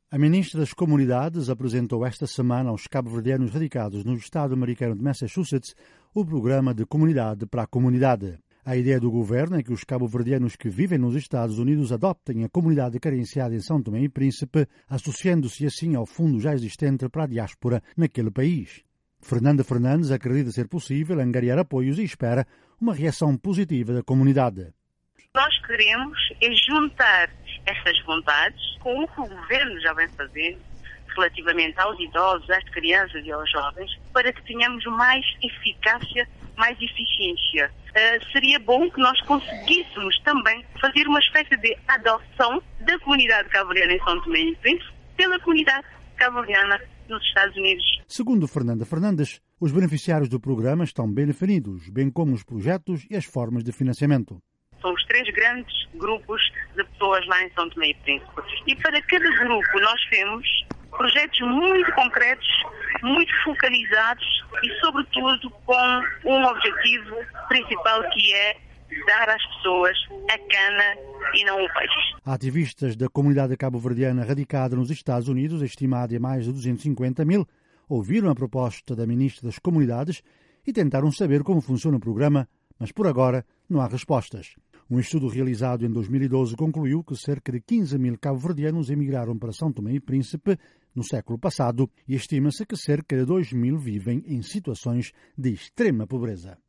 A ministra das Comunidades apresentou esta semana aos cabo-verdianos radicados no estado americano de Massachusetts o programa de Comunidade para a Comunidade. A ideia do governo é que os cabo-verdianos que vivem nos Estados Unidos adoptem a comunidade carenciada em São Tomé e Príncipe, associando-se assim ao fundo já existente para a diáspora naquele país. Fernanda Fernandes acredita ser possível angariar apoios e espera uma reação positiva da comunidade. Nós queremos juntar estas vontades com o que o governo já vem fazendo relativamente aos idosos, às crianças e aos jovens, para que tenhamos mais eficácia, mais eficiência. Seria bom que nós conseguíssemos também fazer uma espécie de adoção da comunidade cabo-verdiana em São Tomé e Príncipe pela comunidade cabo-verdiana nos Estados Unidos. Segundo Fernanda Fernandes, os beneficiários do programa estão bem definidos, bem como os projetos e as formas de financiamento. São os 3 grandes grupos de pessoas lá em São Tomé e Príncipe. E para cada grupo nós temos projetos muito concretos, muito focalizados e, sobretudo, com um objetivo principal que é dar às pessoas a cana e não o peixe. Ativistas da comunidade cabo-verdiana radicada nos Estados Unidos, estimada em mais de 250 mil, ouviram a proposta da ministra das Comunidades e tentaram saber como funciona o programa, mas por agora não há respostas. Um estudo realizado em 2012 concluiu que cerca de 15 mil cabo-verdianos emigraram para São Tomé e Príncipe no século passado e estima-se que cerca de 2 mil vivem em situações de extrema pobreza.